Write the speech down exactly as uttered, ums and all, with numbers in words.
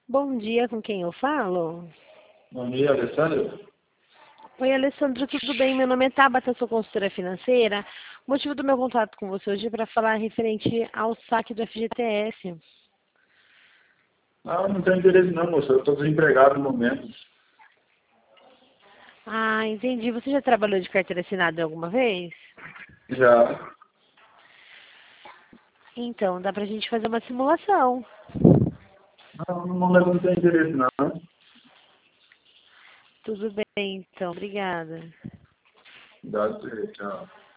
Bom dia, com quem eu falo? Bom dia, Alessandro. Oi, Alessandro, tudo bem? Meu nome é Tabata, sou consultora financeira. O motivo do meu contato com você hoje é para falar referente ao saque do F G T S. Ah, não tenho interesse não, moça. Eu estou desempregado no momento. Ah, entendi. Você já trabalhou de carteira assinada alguma vez? Já. Então, dá pra gente fazer uma simulação. Não, no momento não tenho interesse não. Tudo bem, então. Obrigada. Dá, tchau.